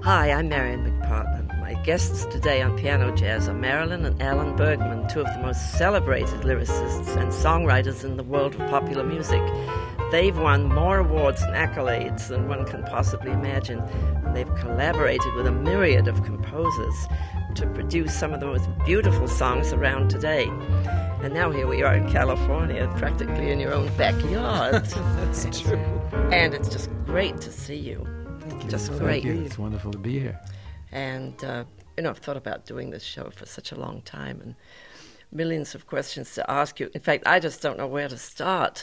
Hi, I'm Marion McPartland. My guests today on Piano Jazz are Marilyn and Alan Bergman, two of the most celebrated lyricists and songwriters in the world of popular music. They've won more awards and accolades than one can possibly imagine, and they've collaborated with a myriad of composers to produce some of the most beautiful songs around today. And now here we are in California, practically in your own backyard. That's true. And it's just great to see you. Just great. Thank you. It's wonderful to be here. And, I've thought about doing this show for such a long time and millions of questions to ask you. In fact, I just don't know where to start.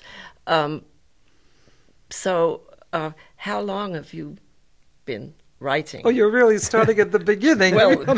So, how long have you been writing? Oh, you're really starting at the beginning.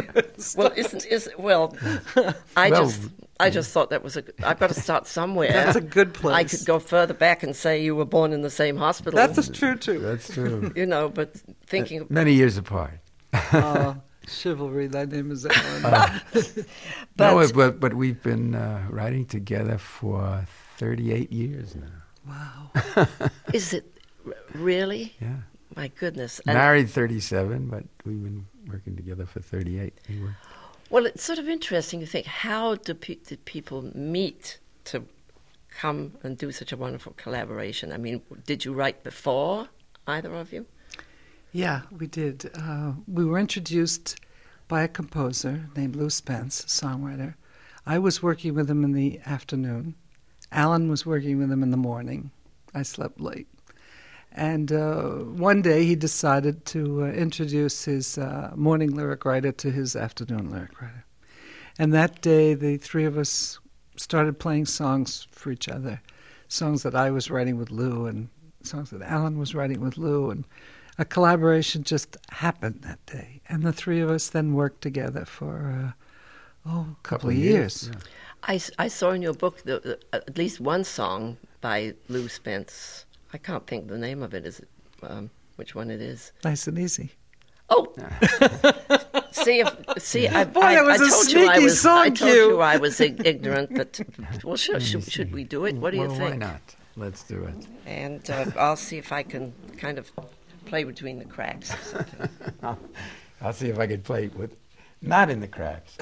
I just thought that was I've got to start somewhere. That's a good place. I could go further back and say you were born in the same hospital. That's true, too. That's true. But thinking... Many years apart. Chivalry, thy name is Alan. But we've been writing together for 38 years now. Wow. Is it really? Yeah. My goodness. Married 37, but we've been working together for 38. Well, it's sort of interesting to think, how did people meet to come and do such a wonderful collaboration? I mean, did you write before, either of you? Yeah, we did. We were introduced by a composer named Lou Spence, a songwriter. I was working with him in the afternoon. Alan was working with him in the morning. I slept late. And one day he decided to introduce his morning lyric writer to his afternoon lyric writer. And that day the three of us started playing songs for each other, songs that I was writing with Lou and songs that Alan was writing with Lou. And a collaboration just happened that day. And the three of us then worked together for a couple of years. Yeah. I saw in your book at least one song by Lou Spence. I can't think the name of it. Is it which one it is? Nice and Easy. Oh, I told you I was ignorant. But well, sure, should we do it? What do you think? Why not? Let's do it. And I'll see if I can kind of play between the cracks or something. I'll see if I can play with not in the cracks.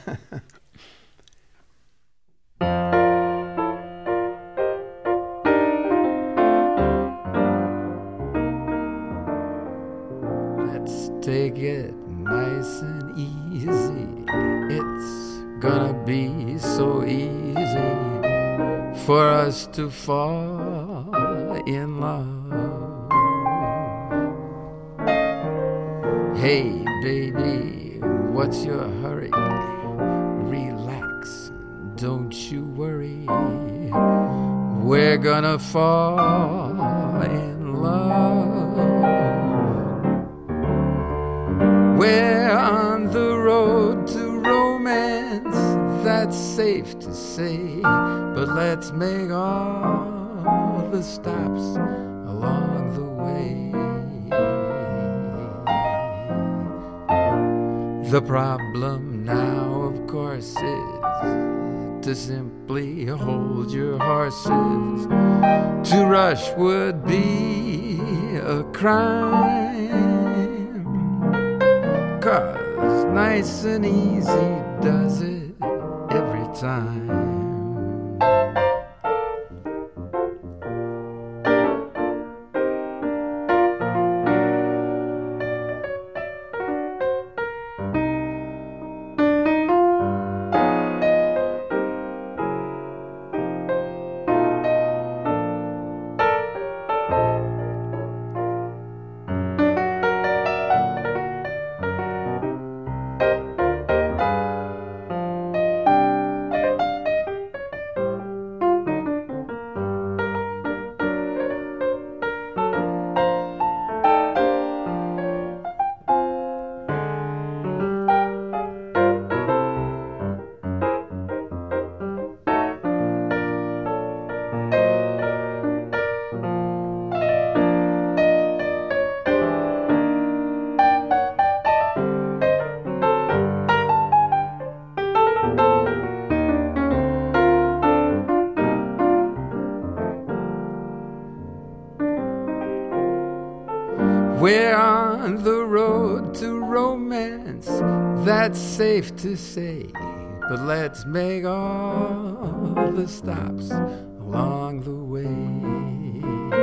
Take it nice and easy. It's gonna be so easy for us to fall in love. Hey, baby, what's your hurry? Relax, don't you worry. We're gonna fall in love. We're on the road to romance, that's safe to say, but let's make all the stops along the way. The problem now, of course, is to simply hold your horses. To rush would be a crime. 'Cause nice and easy does it every time. We're on the road to romance, that's safe to say. But let's make all the stops along the way.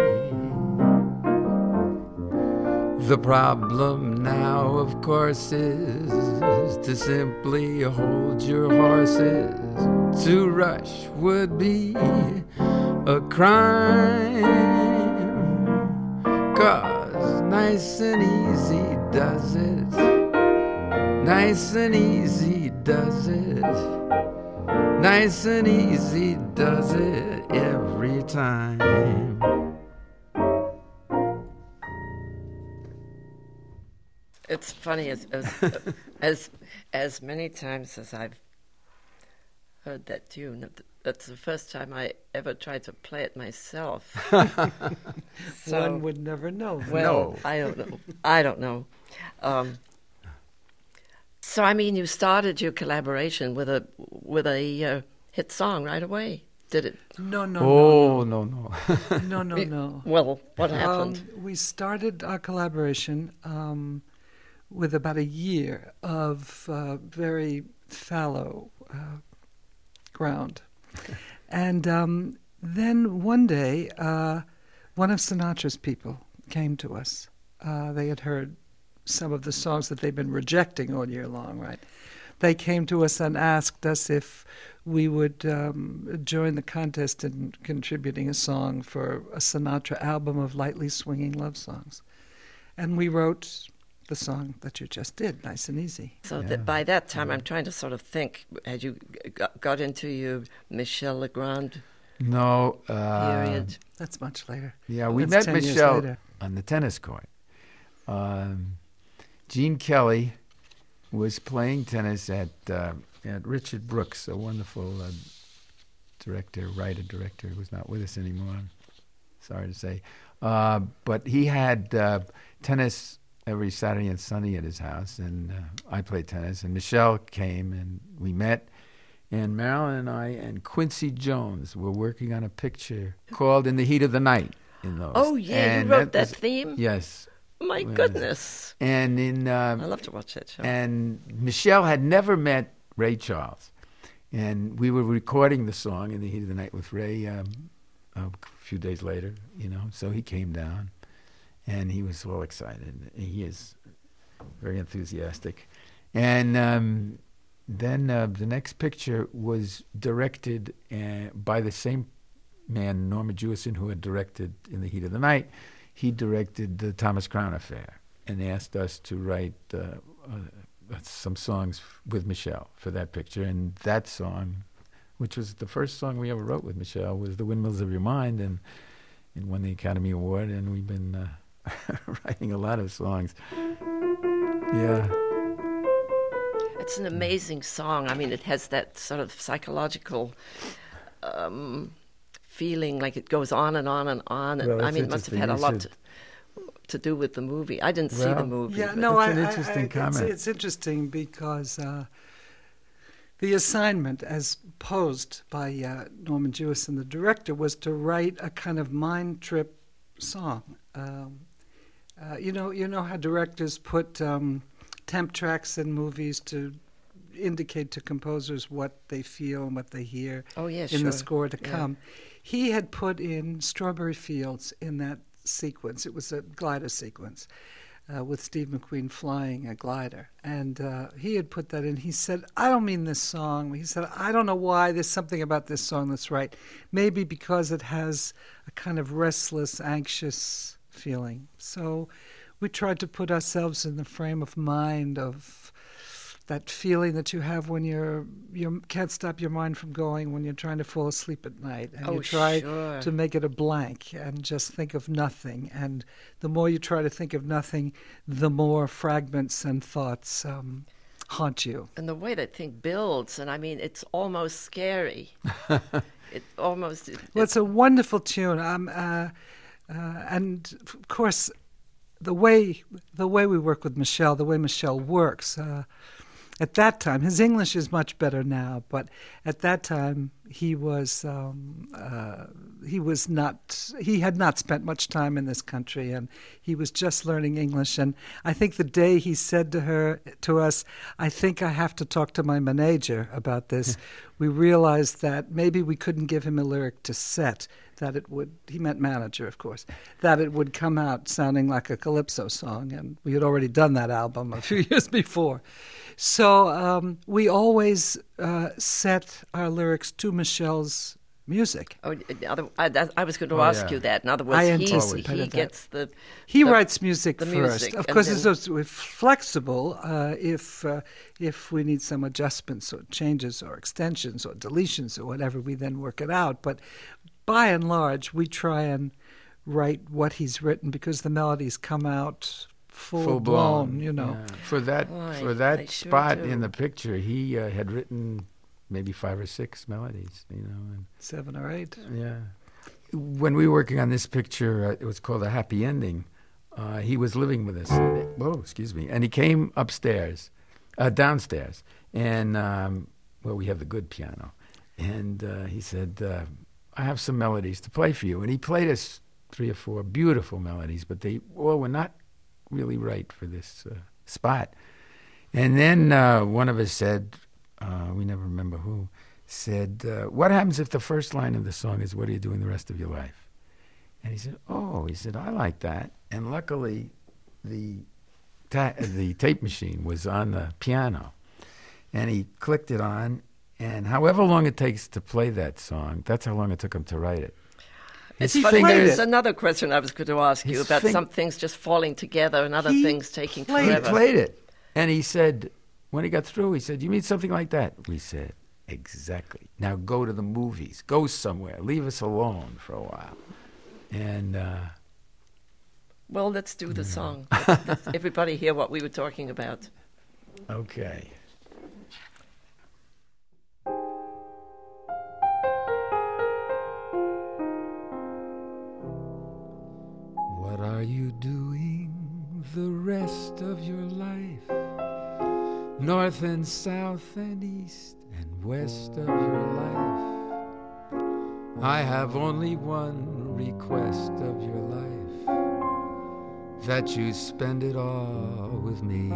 The problem now, of course, is to simply hold your horses. To rush would be a crime, 'cause nice and easy does it. Nice and easy does it. Nice and easy does it every time. It's funny, as many times as I've heard that tune, that's the first time I ever tried to play it myself. So, one would never know. Well, no. I don't know. So, I mean, you started your collaboration with a hit song right away, did it? No. No. Well, what happened? We started our collaboration with about a year of very fallow ground. And then one day, one of Sinatra's people came to us. They had heard some of the songs that they've been rejecting all year long, right? They came to us and asked us if we would join the contest in contributing a song for a Sinatra album of lightly swinging love songs. And we wrote the song that you just did, Nice and Easy. So that by that time, I'm trying to sort of think, had you got into your Michel Legrand period? That's much later. Yeah, we met Michel on the tennis court. Gene Kelly was playing tennis at Richard Brooks, a wonderful writer-director who's not with us anymore, I'm sorry to say. But he had tennis every Saturday and Sunday at his house, and I played tennis, and Michel came, and we met, and Marilyn and I and Quincy Jones were working on a picture called In the Heat of the Night. In those. Oh, yeah, and you wrote that theme? Yes. My goodness. And I love to watch that show. And Michel had never met Ray Charles, and we were recording the song In the Heat of the Night with Ray a few days later, so he came down. And he was all excited. He is very enthusiastic. And then the next picture was directed by the same man, Norma Jewison, who had directed In the Heat of the Night. He directed the Thomas Crown Affair and asked us to write some songs with Michel for that picture. And that song, which was the first song we ever wrote with Michel, was The Windmills of Your Mind, and it won the Academy Award. And we've been writing a lot of songs. Yeah. It's an amazing song. I mean, it has that sort of psychological feeling, like it goes on and on and on. Well, I mean, it must have had a lot to do with the movie. I didn't see the movie. Yeah, no, it's an interesting comment. It's interesting because the assignment, as posed by Norman Jewison, the director, was to write a kind of mind trip song. You know how directors put temp tracks in movies to indicate to composers what they feel and what they hear in the score to come. He had put in Strawberry Fields in that sequence. It was a glider sequence with Steve McQueen flying a glider. And he had put that in. He said, I don't mean this song. He said, I don't know why. There's something about this song that's right. Maybe because it has a kind of restless, anxious feeling. So we tried to put ourselves in the frame of mind of that feeling that you have when you can't stop your mind from going when you're trying to fall asleep at night, and you try to make it a blank and just think of nothing. And the more you try to think of nothing, the more fragments and thoughts haunt you. And the way that thing builds, and I mean, it's almost scary. It's a wonderful tune. And of course, the way we work with Michel, the way Michel works. at that time, his English is much better now, but at that time he had not spent much time in this country, and he was just learning English. And I think the day he said to us, "I think I have to talk to my manager about this," we realized that maybe we couldn't give him a lyric to set, that it would, he meant manager, of course, that it would come out sounding like a calypso song. And we had already done that album a few years before. So we always set our lyrics to Michel's music. Oh, I was going to ask you that. In other words, he gets the... He writes music the first. Music, of course, it's flexible if we need some adjustments or changes or extensions or deletions or whatever, we then work it out. But by and large, we try and write what he's written because the melodies come out full blown, you know. Yeah. For that spot in the picture, he had written maybe 5 or 6 melodies, you know. And 7 or 8. Yeah. When we were working on this picture, it was called A Happy Ending. He was living with us. And he came downstairs, and we have the good piano. And he said, I have some melodies to play for you. And he played us 3 or 4 beautiful melodies, but they all were not really right for this spot. And then one of us said, we never remember who, said, what happens if the first line of the song is, what are you doing the rest of your life? And he said, I like that. And luckily, the tape machine was on the piano. And he clicked it on, and however long it takes to play that song, that's how long it took him to write it. It's funny, there's another question I was going to ask you about some things just falling together and other things taking forever. He played it. And he said, when he got through, he said, you mean something like that? We said, exactly. Now go to the movies. Go somewhere. Leave us alone for a while. And... well, let's do the song. Let's everybody hear what we were talking about. Okay. What are you doing the rest of your life? North and south and east and west of your life. I have only one request of your life, that you spend it all with me.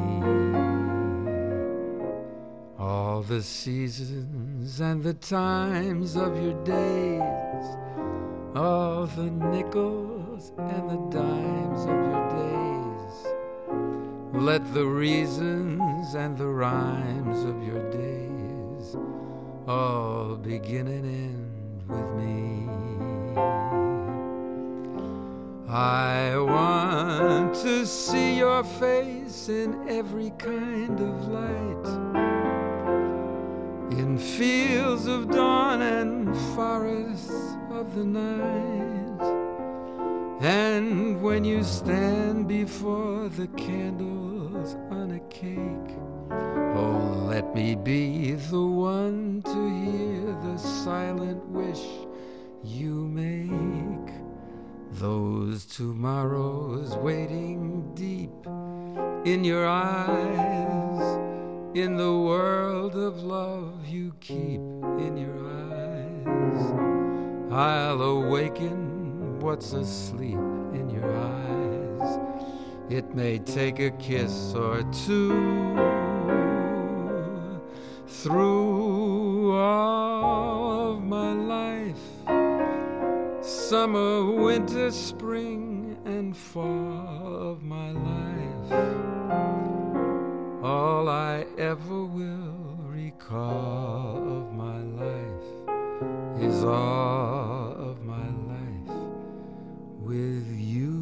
All the seasons and the times of your days, all the nickels and the dimes of your days. Let the reasons and the rhymes of your days all begin and end with me. I want to see your face in every kind of light, in fields of dawn and forests of the night. And when you stand before the candles on a cake, oh, let me be the one to hear the silent wish you make. Those tomorrows waiting deep in your eyes, in the world of love you keep in your eyes. I'll awaken what's asleep in your eyes. It may take a kiss or two. Through all of my life, summer, winter, spring, and fall of my life, all I ever will recall of my life is all of my life with you.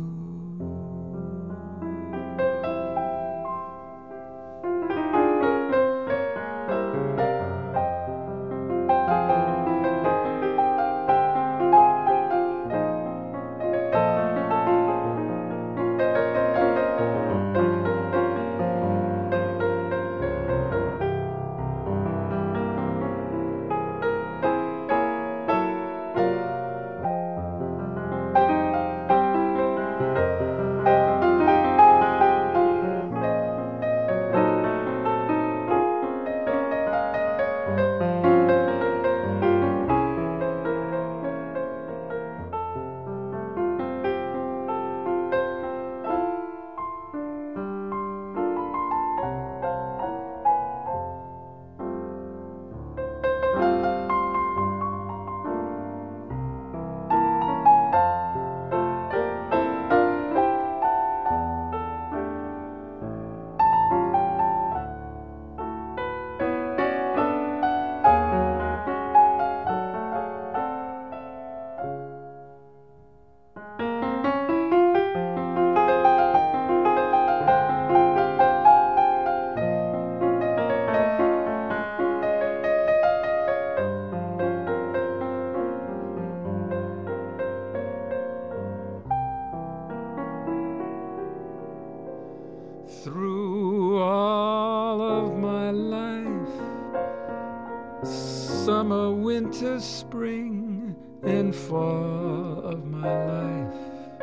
summer, winter, spring, and fall of my life.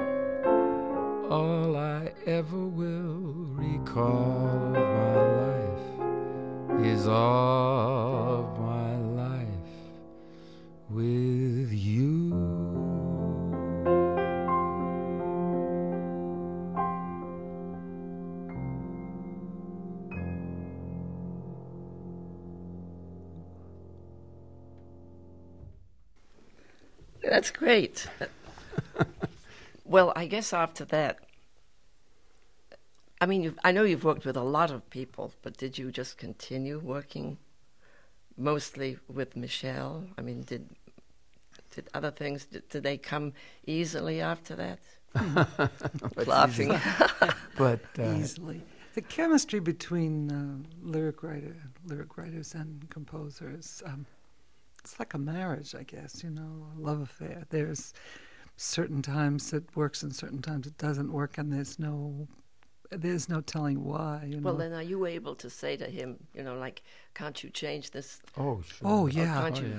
All I ever will recall of my life is all of my life with you. That's great. Well, I guess after that, I mean, I know you've worked with a lot of people, but did you just continue working mostly with Michelle? I mean, did other things, did they come easily after that? Laughing. But Easily. The chemistry between lyric writers and composers, it's like a marriage, I guess, a love affair. There's certain times it works and certain times it doesn't work, and there's no telling why. Well, then are you able to say to him, like, can't you change this? Oh, sure. Oh, yeah. Or can't you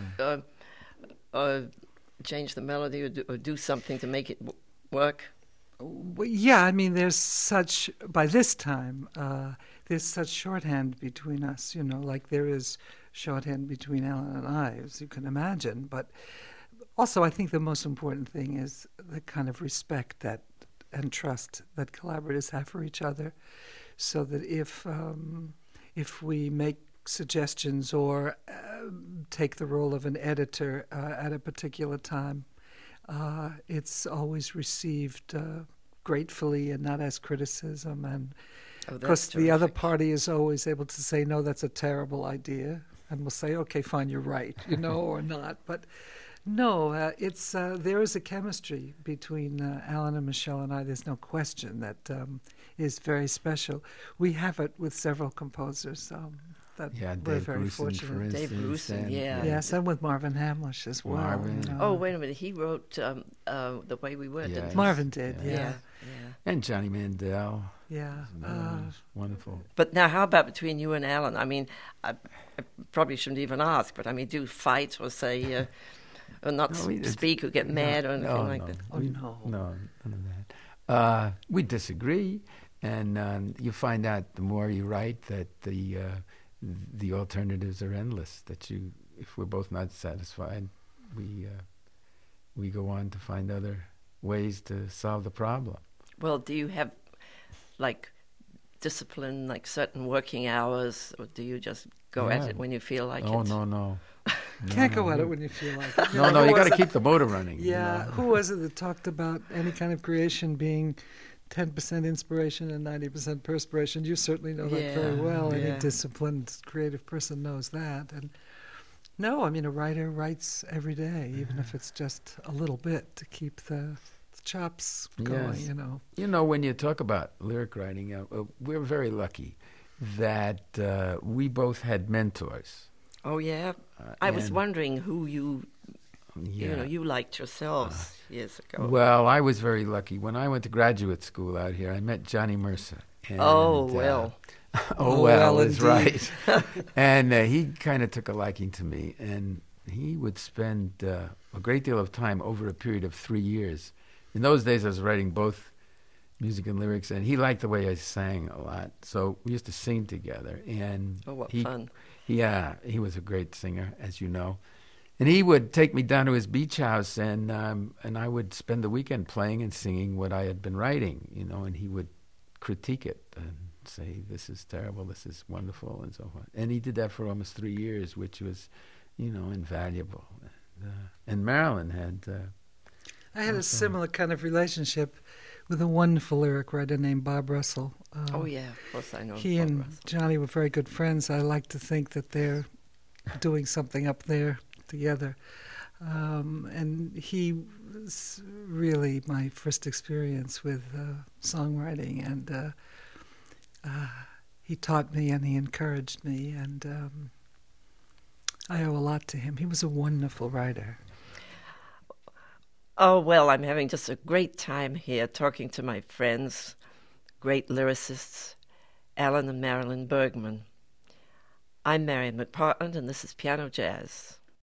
change the melody or do something to make it work? Well, yeah, I mean, by this time, there's such shorthand between us, like there is shorthand between Alan and I, as you can imagine. But also, I think the most important thing is the kind of respect and trust that collaborators have for each other, so that if we make suggestions or take the role of an editor at a particular time, it's always received gratefully and not as criticism. And because the other party is always able to say, no, that's a terrible idea, and we'll say, okay, fine, you're right, or not. But no, there is a chemistry between Alan and Michelle and I. There's no question that is very special. We have it with several composers. That we're Dave very Grusin, fortunate. for instance, Dave Grusin, yeah. Yes, and with Marvin Hamlish as well. Marvin. Oh, wait a minute. He wrote The Way We Were, didn't he? Marvin did, yeah. And Johnny Mandel. Yeah. Wonderful. But now, how about between you and Alan? I mean, I probably shouldn't even ask, but I mean, do you fight or say, or not speak or get mad or anything like that? Oh, no. No, none of that. We disagree, and you find out the more you write that the alternatives are endless. That if we're both not satisfied, we go on to find other ways to solve the problem. Well, do you have like discipline, like certain working hours, or do you just go at it when you feel like it? Oh, no. Can't go at it when you feel like it. No, you got to keep the motor running. Yeah, who was it that talked about any kind of creation being 10% inspiration and 90% perspiration? You certainly know that very well. Yeah. Any disciplined creative person knows that. And no, I mean, a writer writes every day, even if it's just a little bit, to keep the chops going, Yes. When you talk about lyric writing, we're very lucky that we both had mentors. Oh, yeah. I was wondering who you liked yourselves years ago. Well, I was very lucky. When I went to graduate school out here, I met Johnny Mercer. And, oh, well. Is right. And he kind of took a liking to me, and he would spend a great deal of time over a period of 3 years. In those days, I was writing both music and lyrics, and he liked the way I sang a lot. So we used to sing together. And what fun. Yeah, he was a great singer, as you know. And he would take me down to his beach house, and I would spend the weekend playing and singing what I had been writing, and he would critique it and say, this is terrible, this is wonderful, and so on. And he did that for almost 3 years, which was, invaluable. And Marilyn had... I had a similar kind of relationship with a wonderful lyric writer named Bob Russell. Of course I know He Bob and Russell. Johnny were very good friends. I like to think that they're doing something up there together. And he was really my first experience with songwriting, and he taught me and he encouraged me, and I owe a lot to him. He was a wonderful writer. Oh, well, I'm having just a great time here talking to my friends, great lyricists, Alan and Marilyn Bergman. I'm Marian McPartland, and this is Piano Jazz.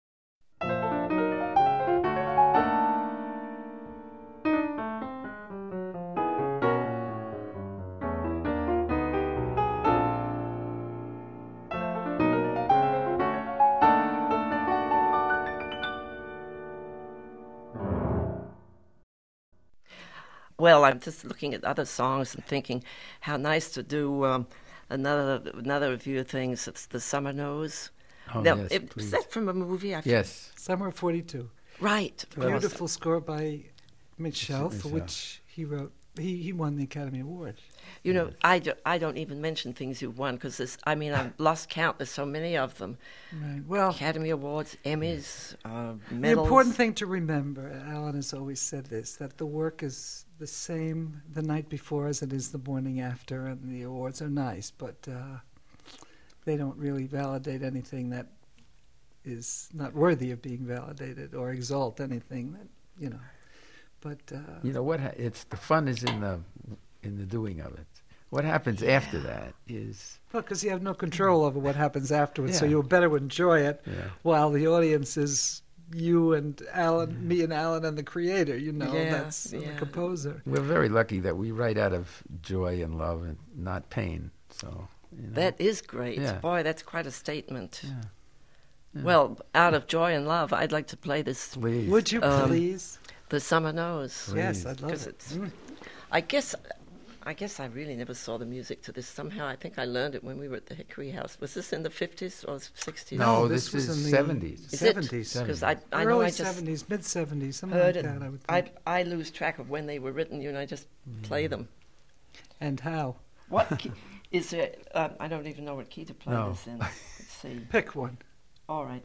Well, I'm just looking at other songs and thinking how nice to do another review of things. It's The Summer Knows. Oh, Now, yes, is please. that from a movie? Yes. Summer of 42. Right. of course. Beautiful score by Mitchell, for Mitchell. which he wrote. He won the Academy Award. You know, I don't even mention things you've won because I've lost count. There's so many of them. Right. Well, Academy Awards, Emmys, the medals. important thing to remember, Alan has always said this, that the work is the same the night before as it is the morning after, and the awards are nice, but they don't really validate anything that is not worthy of being validated or exalt anything that, you know. But You know what? It's the fun is in the doing of it. What happens after that is well, because you have no control over what happens afterwards, so Yeah. you better enjoy it Yeah. while the audience is you and Alan, me and Alan and the creator, you know, Yeah, that's the yeah. composer. we're very lucky that we write out of joy and love and not pain. So you know. That is great. Yeah. Boy, that's quite a statement. Yeah. Yeah. Well, out of joy and love, I'd like to play this Please. Would you please? The Summer Knows. Yes, Please. I'd love 'Cause it. it's- I guess I really never saw the music to this. Somehow I think I learned it when we were at the Hickory House. Was this in the 50s or 60s? No, No, this this was is in the 70s. Is 70s. Because I know Early I just 70s, mid 70s, something heard like it. that, I would think. I lose track of when they were written, you know, I just play them. And how? What key, is there? I don't even know what key to play No. this in. Let's see. Pick one. All right.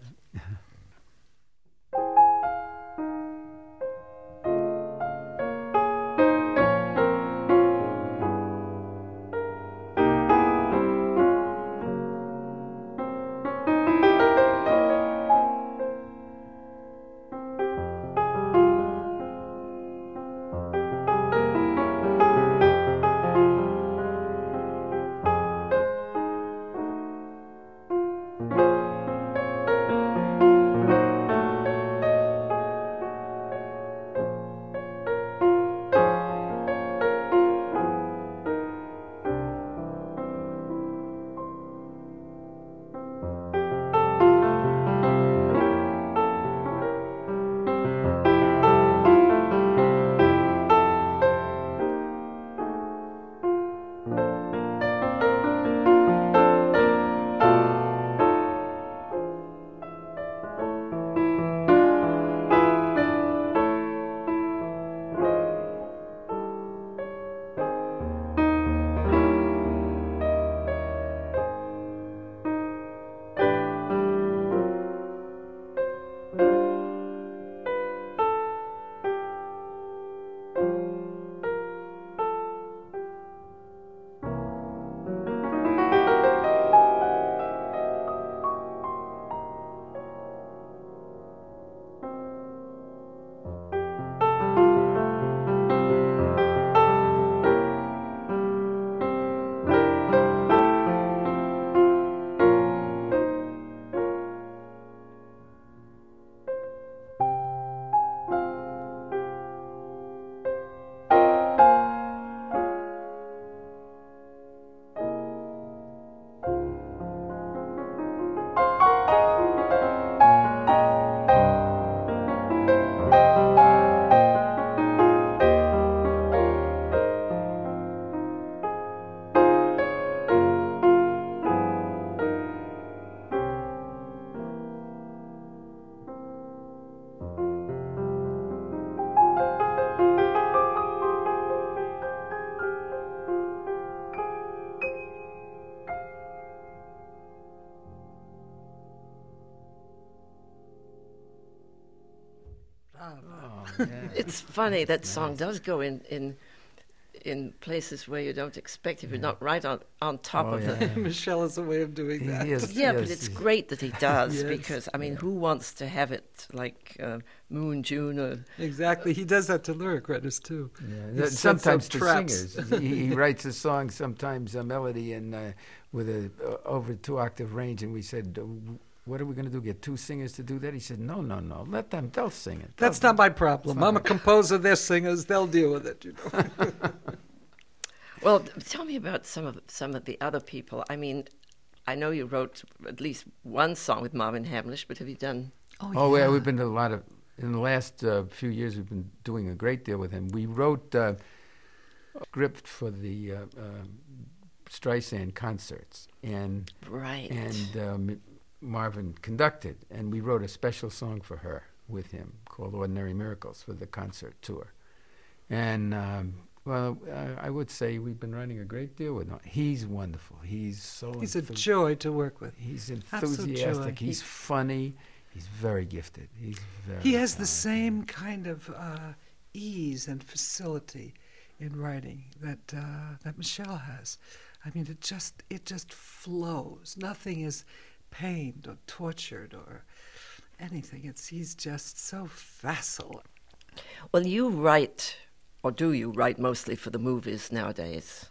It's funny that song does go in places where you don't expect if you're not right on top Oh, of yeah. the. Michelle has a way of doing that. Yeah, but it's great that he does Yes. because I mean, who wants to have it like Moon, June, or Exactly. He does that to lyric writers, too. Yeah. He sets Sometimes up to traps. singers. he writes a song, sometimes a melody, and with a over 2-octave range. And we said, "What are we going to do? Get 2 singers to do that?" He said, "No, let them. They'll sing it." That's not my problem. I'm a composer. They're singers. They'll deal with it, you know. Well, tell me about some of the other people. I mean, I know you wrote at least one song with Marvin Hamlish, but have you done? Oh yeah, we've been to a lot of. In the last few years, we've been doing a great deal with him. We wrote script for the Streisand concerts, and Right. Marvin conducted, and we wrote a special song for her with him called "Ordinary Miracles" for the concert tour. And I would say we've been running a great deal with him. He's wonderful. He's a joy to work with. He's Absolute enthusiastic. joy. He's funny. He's very gifted. He has the same kind of ease and facility in writing that Michelle has. I mean, it just flows. Nothing is pained or tortured or anything. He's just so facile. Well, you write, or do you write mostly for the movies nowadays?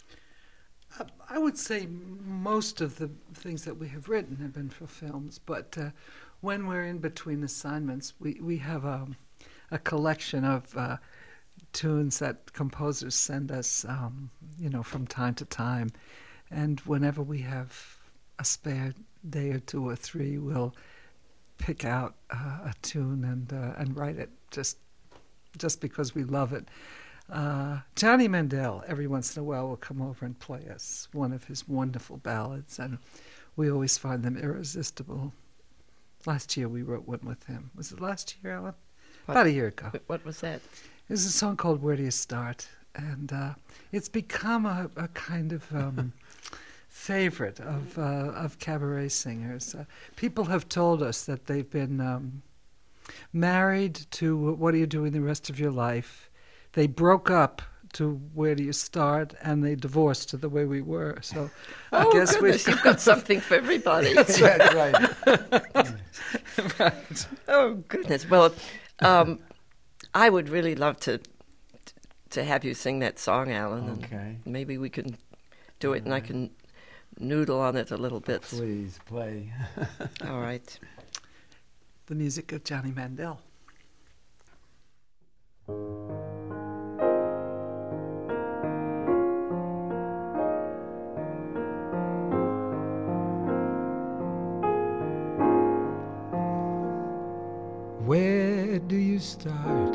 I would say most of the things that we have written have been for films, but when we're in between assignments, we have a collection of tunes that composers send us, from time to time, and whenever we have a spare day or two or three, we'll pick out a tune and write it just because we love it. Johnny Mandel, every once in a while, will come over and play us one of his wonderful ballads, and we always find them irresistible. Last year we wrote one with him. Was it last year, Alan? About a year ago. What was that? It was a song called "Where Do You Start?" And it's become a kind of favorite of cabaret singers. People have told us that they've been married to "What Are You Doing the Rest of Your Life?" They broke up to "Where Do You Start?" and they divorced to "The Way We Were." So I guess goodness, you've got something for everybody. That's right. Right. Oh, goodness. Well, I would really love to have you sing that song, Alan. Okay. And maybe we can do it, and I can noodle on it a little bit. Please play. All right. The music of Johnny Mandel. Where do you start?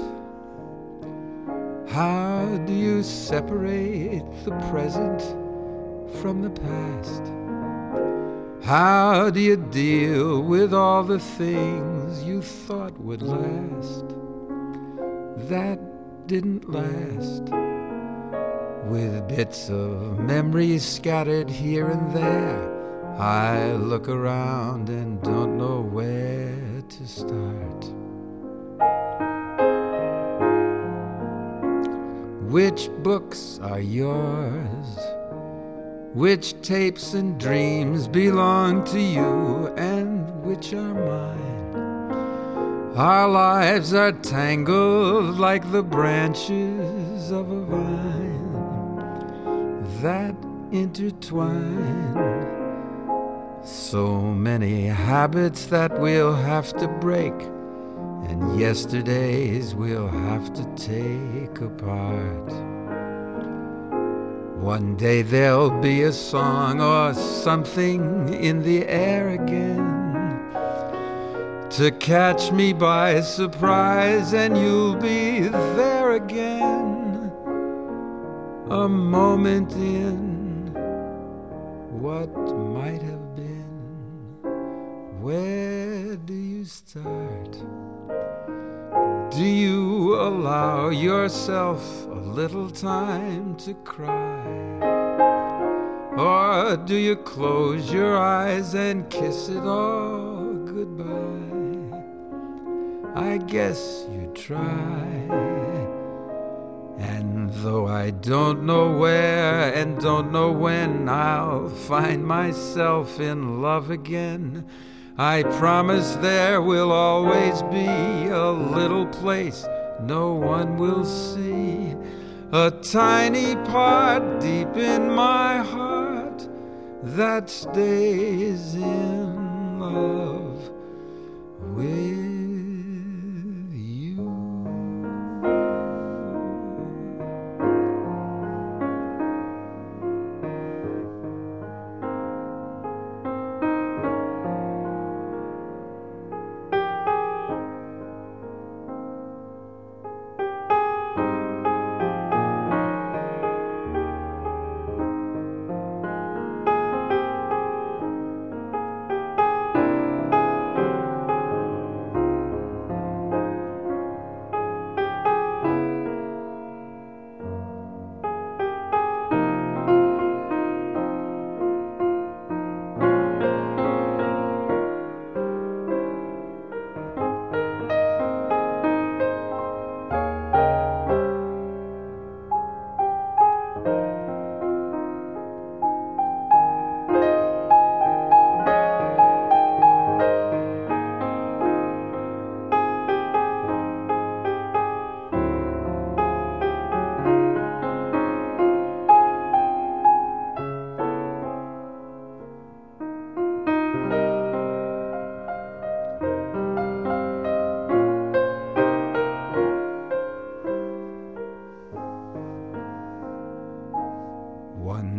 How do you separate the present from the past? How do you deal with all the things you thought would last that didn't last? With bits of memories scattered here and there, I look around and don't know where to start. Which books are yours? Which tapes and dreams belong to you, and which are mine? Our lives are tangled like the branches of a vine that intertwine. So many habits that we'll have to break, and yesterdays we'll have to take apart. One day there'll be a song or something in the air again to catch me by surprise, and you'll be there again, a moment in what might have been. Where do you start? Do you allow yourself a little time to cry? Or do you close your eyes and kiss it all goodbye? I guess you try. And though I don't know where and don't know when I'll find myself in love again, I promise there will always be a little place no one will see, a tiny part deep in my heart that stays in love with you.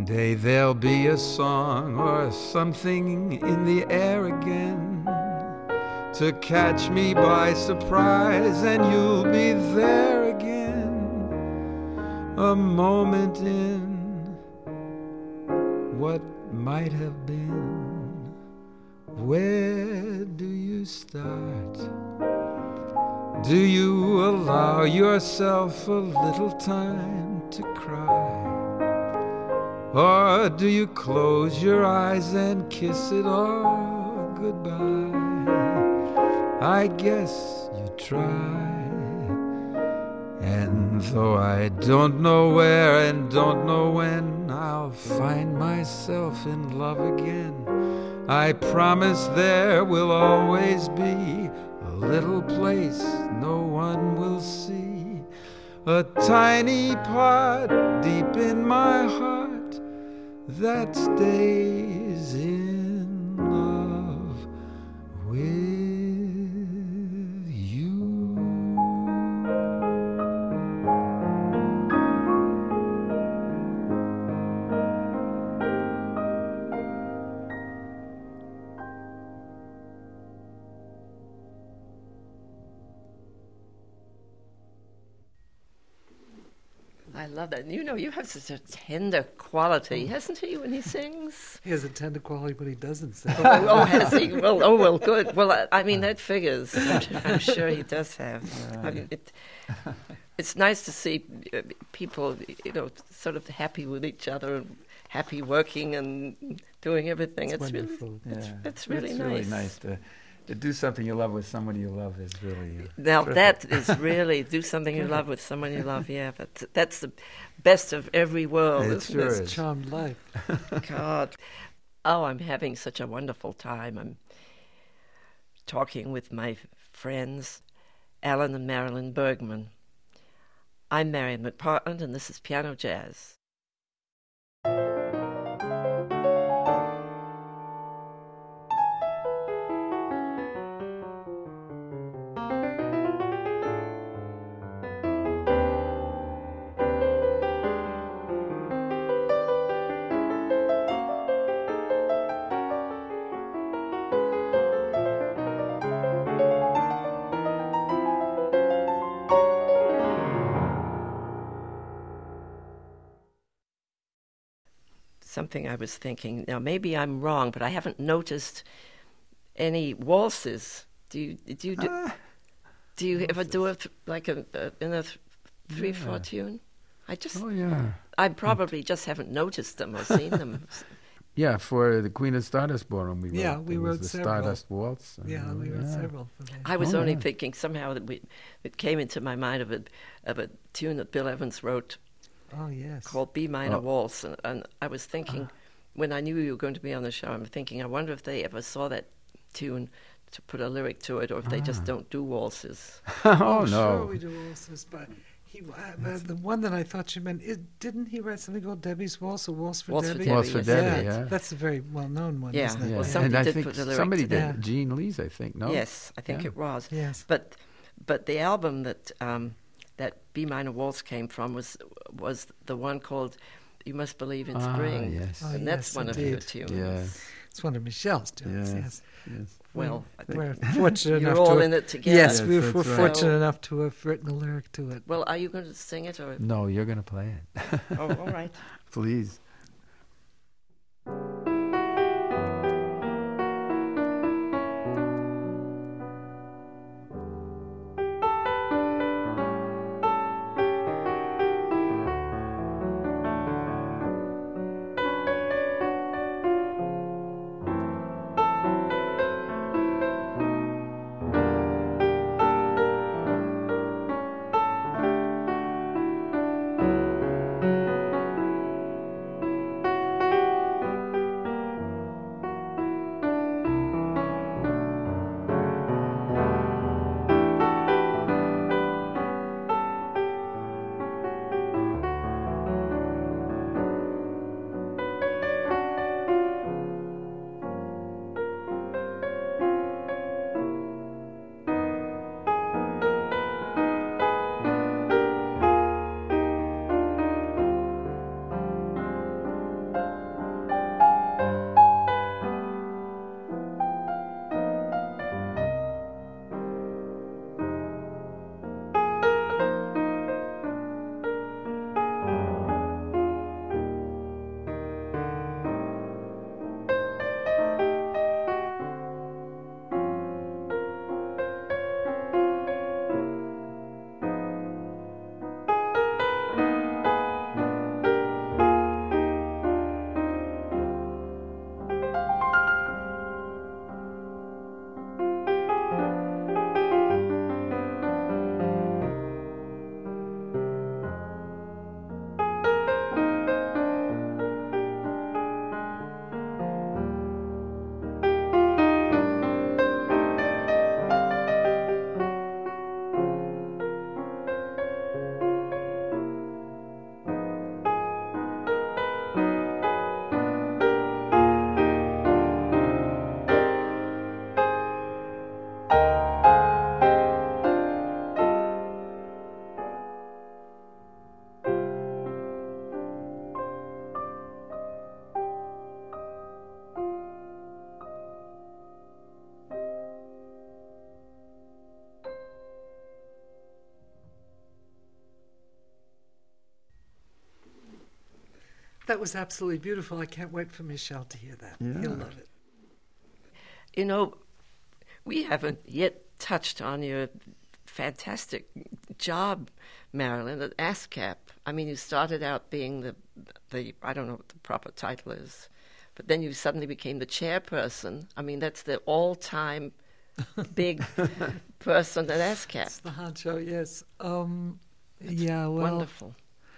Someday there'll be a song or something in the air again to catch me by surprise, and you'll be there again, a moment in what might have been. Where do you start? Do you allow yourself a little time to cry? Or do you close your eyes and kiss it all goodbye? I guess you try. And though I don't know where and don't know when I'll find myself in love again, I promise there will always be a little place no one will see, a tiny part deep in my heart that stays in love with you. I love that. You know, you have such a tender quality, hasn't he, when he sings? He has a tender quality, but he doesn't sing. Has he? Well, good. Well, I mean, that figures. I'm sure he does have. I mean, it's nice to see people, you know, sort of happy with each other and happy working and doing everything. It's wonderful. It's really it's nice. Really nice to do something you love with someone you love is really now terrific. That is really do something you love with someone you love. Yeah, but that's the best of every world. It isn't sure it? is. Charmed life. God, oh, I'm having such a wonderful time. I'm talking with my friends, Alan and Marilyn Bergman. I'm Marion McPartland, and this is Piano Jazz. Something I was thinking, now maybe I'm wrong, but I haven't noticed any waltzes. Do you ever do it like in a 3/4 tune? I probably just haven't noticed them or seen them. Yeah, for the Queen of Stardust Ballroom, we wrote the several. Stardust Waltz. We wrote several for that. I was only thinking somehow that it came into my mind of a tune that Bill Evans wrote. Oh, yes. Called B Minor Waltz. And I was thinking, when I knew you were going to be on the show, I'm thinking, I wonder if they ever saw that tune to put a lyric to it, or if they just don't do waltzes. No. Sure we do waltzes, but the one that I thought you meant, didn't he write something called Debbie's Waltz, or Waltz for Debbie? Waltz for Debbie, yeah. That's a very well-known one, Yeah. isn't it? Well, somebody and I did think put a lyric somebody to did. that. Jean Lees, I think. No. Yes, I think it was. Yes. But the album that B Minor Waltz came from was the one called You Must Believe in Spring. Yes. Oh, and that's yes, one indeed. of your tunes. Yeah. It's one of Michelle's tunes, yes. Well, We're fortunate you're enough all to in it together. Yes, Yes, we're that's right. fortunate enough to have written a lyric to it. Well, are you going to sing it? Or? No, you're going to play it. Oh, all right. Please. That was absolutely beautiful. I can't wait for Michel to hear that. Yeah. He'll love it. You know, we haven't yet touched on your fantastic job, Marilyn, at ASCAP. I mean, you started out being the I don't know what the proper title is, but then you suddenly became the chairperson. I mean, that's the all-time big person at ASCAP. It's the honcho, yes. Yeah, well, Wonderful.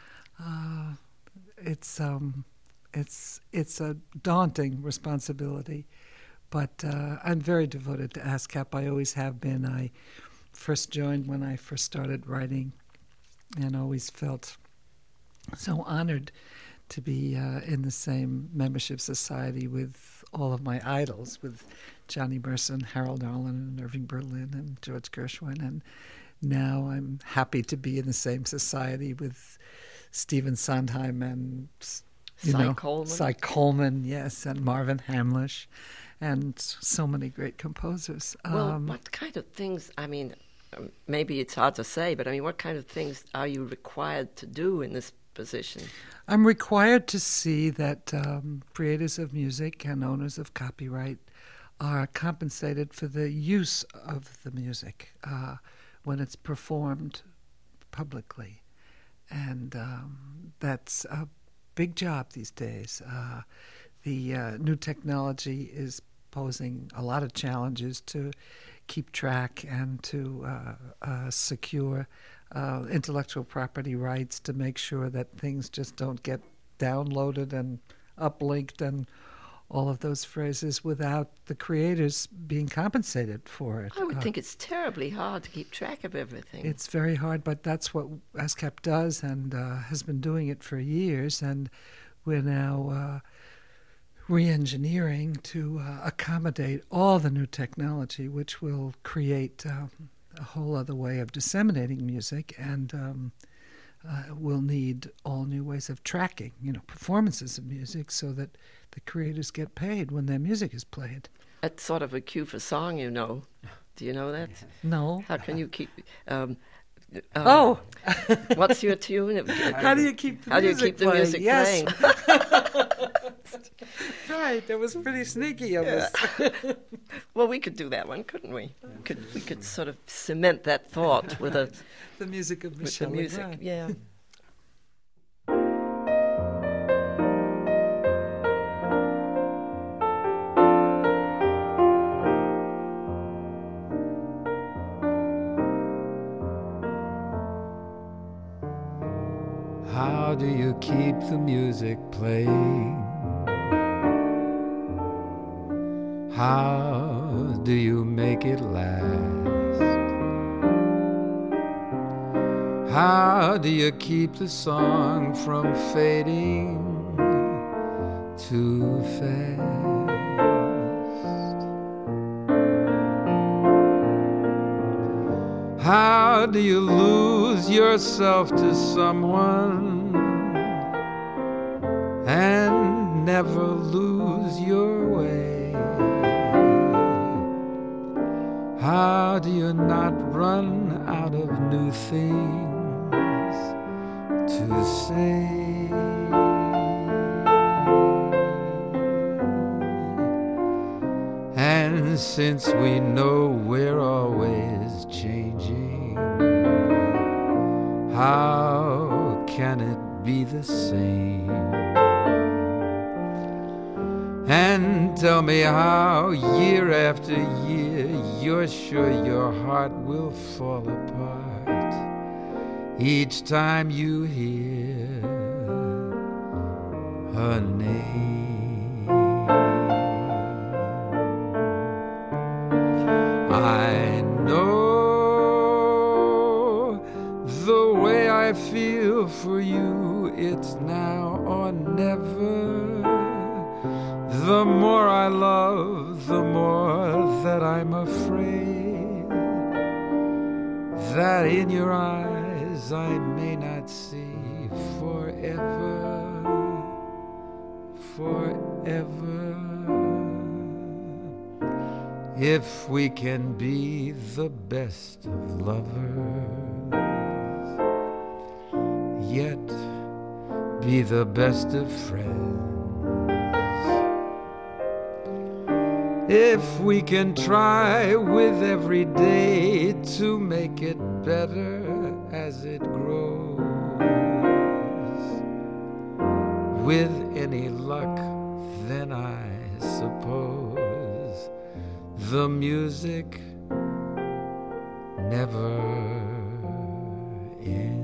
It's a daunting responsibility, but I'm very devoted to ASCAP. I always have been. I first joined when I first started writing, and always felt so honored to be in the same membership society with all of my idols, with Johnny Mercer, Harold Arlen, and Irving Berlin, and George Gershwin, and now I'm happy to be in the same society with Stephen Sondheim and Cy Coleman, yes, and Marvin Hamlish, and so many great composers. Well, what kind of things, I mean, maybe it's hard to say, but I mean, what kind of things are you required to do in this position? I'm required to see that creators of music and owners of copyright are compensated for the use of the music when it's performed publicly. And that's a big job these days. The new technology is posing a lot of challenges to keep track and to secure intellectual property rights, to make sure that things just don't get downloaded and uplinked and all of those phrases without the creators being compensated for it. I would think it's terribly hard to keep track of everything. It's very hard, but that's what ASCAP does and has been doing it for years, and we're now re-engineering to accommodate all the new technology, which will create a whole other way of disseminating music, and we'll need all new ways of tracking, performances of music, so that the creators get paid when their music is played. That's sort of a cue for song, Do you know that? No. How can you keep... oh! What's your tune? How do you keep the music playing? Yes. Right, that was pretty sneaky of us. Well, we could do that one, couldn't we? We could sort of cement that thought with the music of with Michel the music. Legrand. Yeah. How do you keep the music playing? How do you make it last? How do you keep the song from fading too fast? How do you lose yourself to someone and never lose your way? How do you not run out of new things to say? And since we know we're always changing, how can it be the same? And tell me how year after year you're sure your heart will fall apart each time you hear her name. I know the way I feel for you, it's now or never. The more I love, the more that I'm afraid that in your eyes I may not see forever, forever. If we can be the best of lovers, yet be the best of friends. If we can try with every day to make it better as it grows, with any luck, then I suppose the music never ends.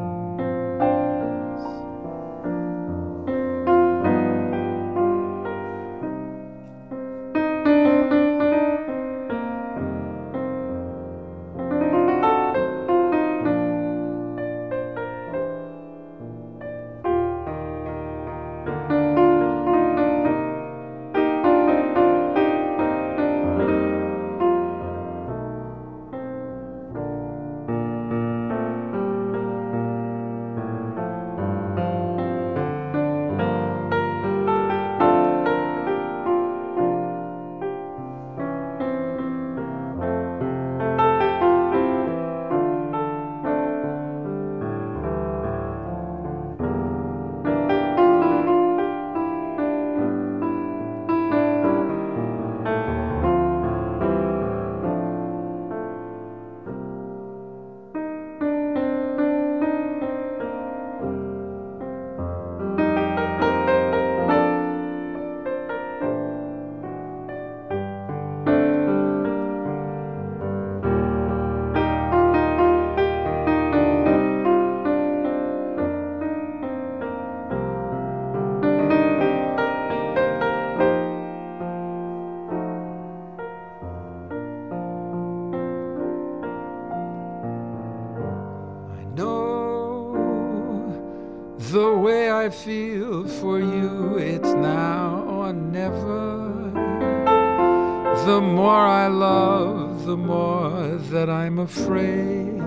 The way I feel for you, it's now or never. The more I love, the more that I'm afraid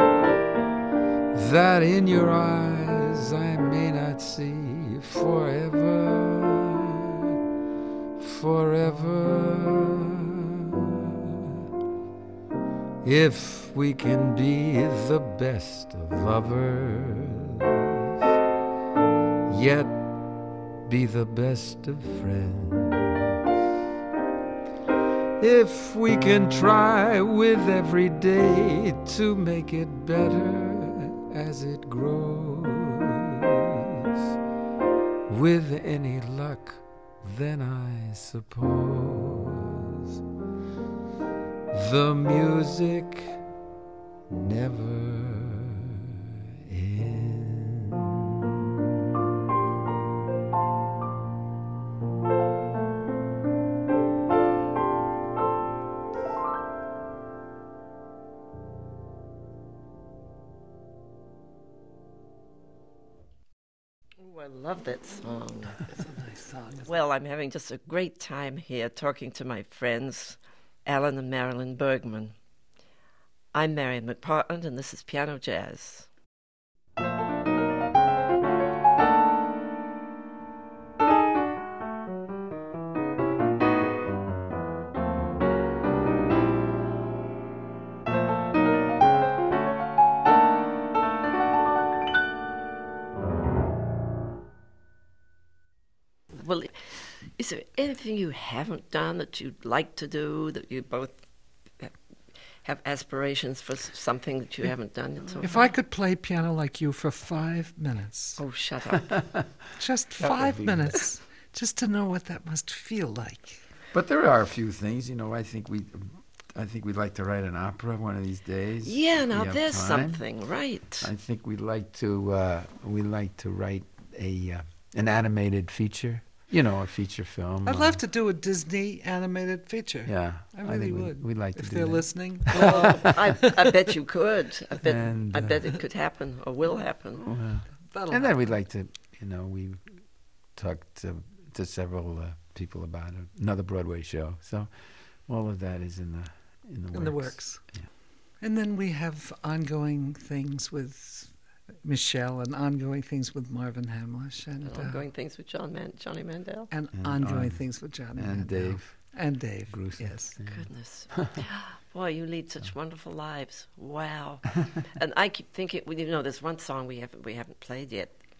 that in your eyes I may not see forever, forever. If we can be the best of lovers, yet be the best of friends. If we can try with every day to make it better as it grows, with any luck, then I suppose the music never ends. I love that song. It's a nice song. Well, I'm having just a great time here talking to my friends, Alan and Marilyn Bergman. I'm Marian McPartland, and this is Piano Jazz. Well, is there anything you haven't done that you'd like to do, that you both have aspirations for something that you haven't done yet? If I could play piano like you for 5 minutes. Oh, shut up. Just 5 minutes. Just to know what that must feel like. But there are a few things, you know. I think we'd like to write an opera one of these days. Yeah, now We have there's time. something, right? I think we'd like to write an animated feature. You know, a feature film. I'd love to do a Disney animated feature. Yeah, I really think would. We'd like to if do they're that. listening. Well, I bet you could. I And, bet it could happen or will happen. That'll And then happen. we'd like to, you know, we talked to several people about another Broadway show. So all of that is in the works. In the works. Yeah. And then we have ongoing things with Michelle and ongoing things with Marvin Hamlish and Ongoing things with Johnny Mandel. and And ongoing on- things with Johnny and Mandel. Dave. And Dave. Grusin. Yes. Yeah. Goodness. Boy, you lead such wonderful lives. Wow. And I keep thinking, well, you know, there's one song we haven't played yet.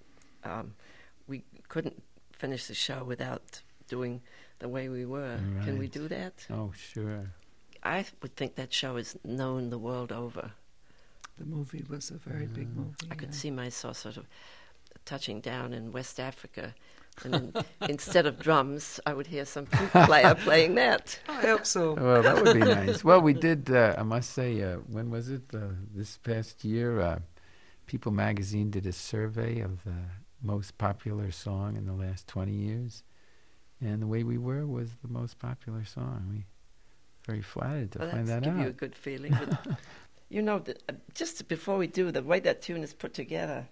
we couldn't finish the show without doing The Way We Were. Right. Can we do that? Oh, sure. I would think that show is known the world over. The movie was a very big movie. I could see myself sort of touching down in West Africa, and then instead of drums, I would hear some flute player playing that. I hope so. Well, that would be nice. Well, we did, I must say, when was it? This past year, People Magazine did a survey of the most popular song in the last 20 years. And The Way We Were was the most popular song. We very flattered to find that give out. you a good feeling. But, you know, just before we do, the way that tune is put together,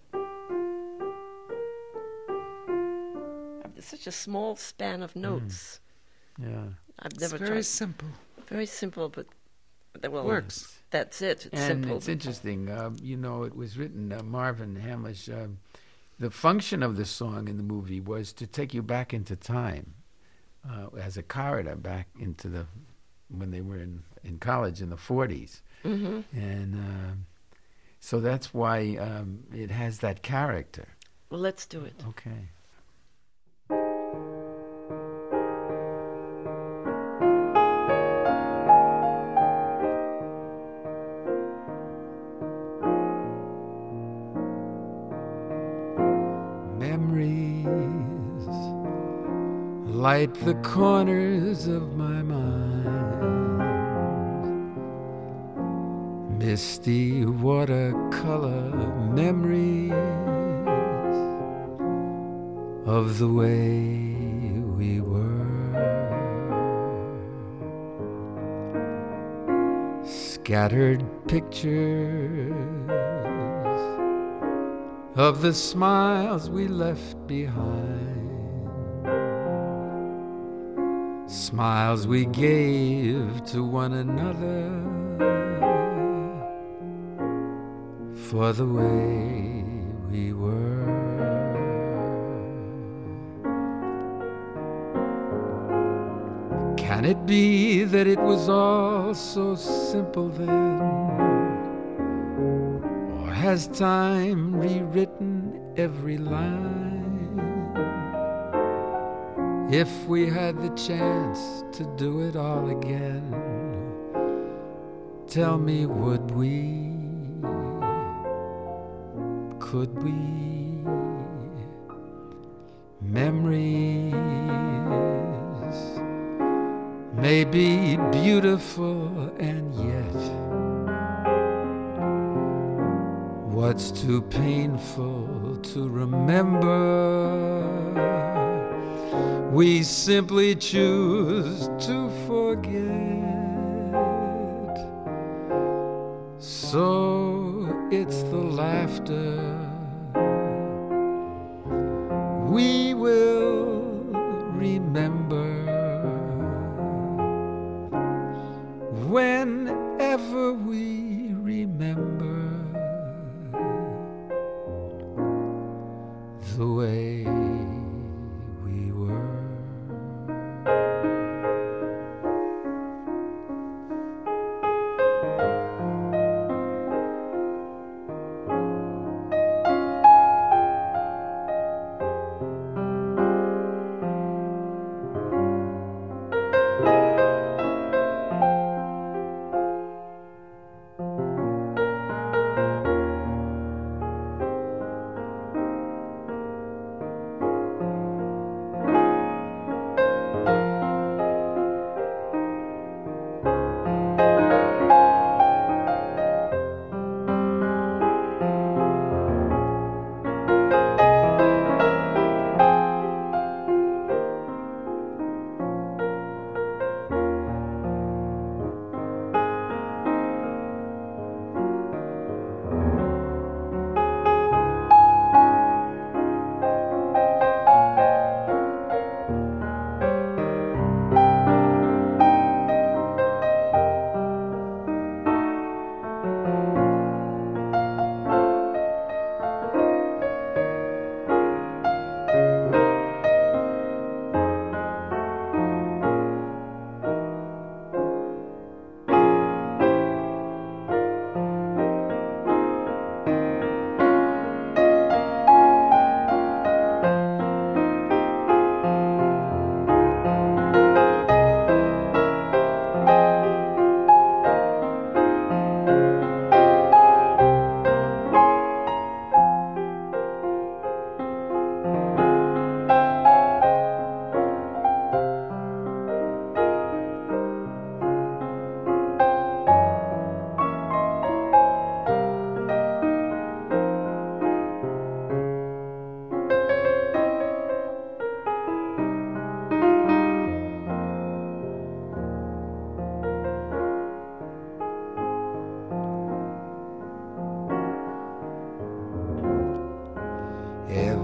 it's such a small span of notes. Yeah. I've never It's very tried. simple. Very simple, but well, Works. That's it. It's And simple. it's interesting, you know, it was written, Marvin Hamlish, the function of the song in the movie was to take you back into time, as a corridor back into when they were in college in the 40s. Mm-hmm. And so that's why it has that character. Well, let's do it. Okay. Memories light the corners of my mind, misty watercolor memories of the way we were, scattered pictures of the smiles we left behind, smiles we gave to one another for the way we were. Can it be that it was all so simple then? Has time rewritten every line? If we had the chance to do it all again, tell me, would we? Could we? Memories may be beautiful, and yet what's too painful to remember, we simply choose to forget. So it's the laughter we will remember whenever we remember the way we were.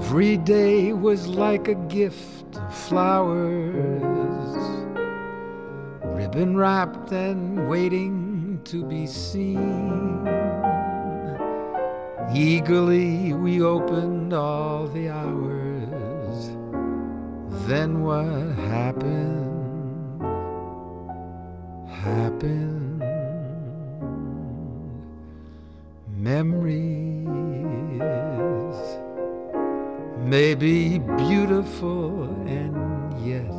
Every day was like a gift of flowers, ribbon wrapped and waiting to be seen. Eagerly we opened all the hours. Then what happened? Memories may be beautiful, and yet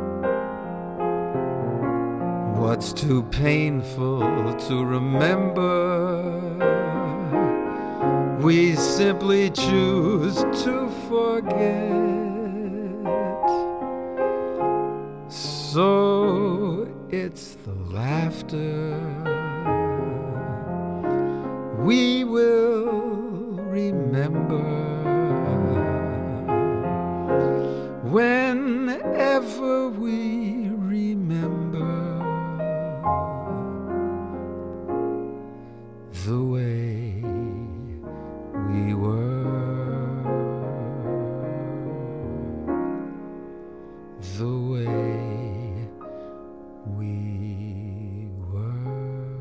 what's too painful to remember, we simply choose to forget. So it's the laughter we will remember whenever we remember the way we were, the way we were.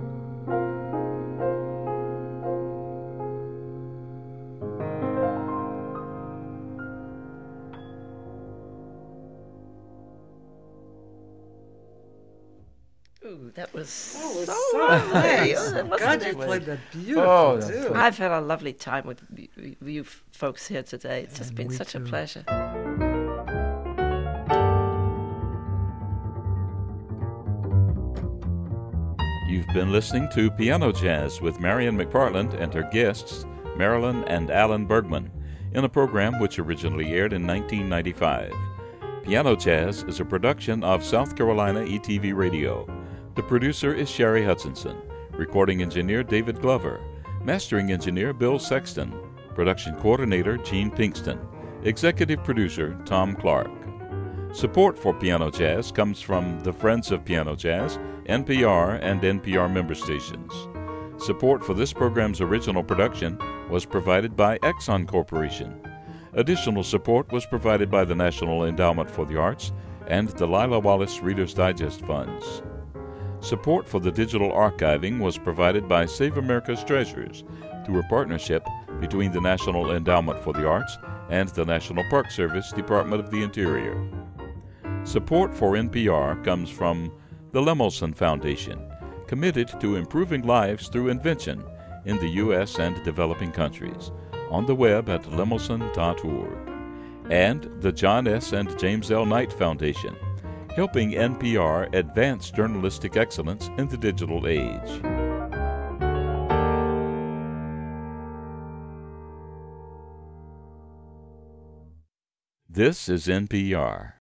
Ooh, that was so lovely. nice. Oh, that wasn't God, you it? played that beautiful, Oh, that's too. I've had a lovely time with you folks here today. It's just And been we such a too. pleasure. You've been listening to Piano Jazz with Marian McPartland and her guests, Marilyn and Alan Bergman, in a program which originally aired in 1995. Piano Jazz is a production of South Carolina ETV Radio. The producer is Sherry Hutchinson, recording engineer David Glover, mastering engineer Bill Sexton, production coordinator Gene Pinkston, executive producer Tom Clark. Support for Piano Jazz comes from the Friends of Piano Jazz, NPR, and NPR member stations. Support for this program's original production was provided by Exxon Corporation. Additional support was provided by the National Endowment for the Arts and the Lila Wallace Reader's Digest Funds. Support for the digital archiving was provided by Save America's Treasures through a partnership between the National Endowment for the Arts and the National Park Service Department of the Interior. Support for NPR comes from the Lemelson Foundation, committed to improving lives through invention in the U.S. and developing countries, on the web at lemelson.org, and the John S. and James L. Knight Foundation, helping NPR advance journalistic excellence in the digital age. This is NPR.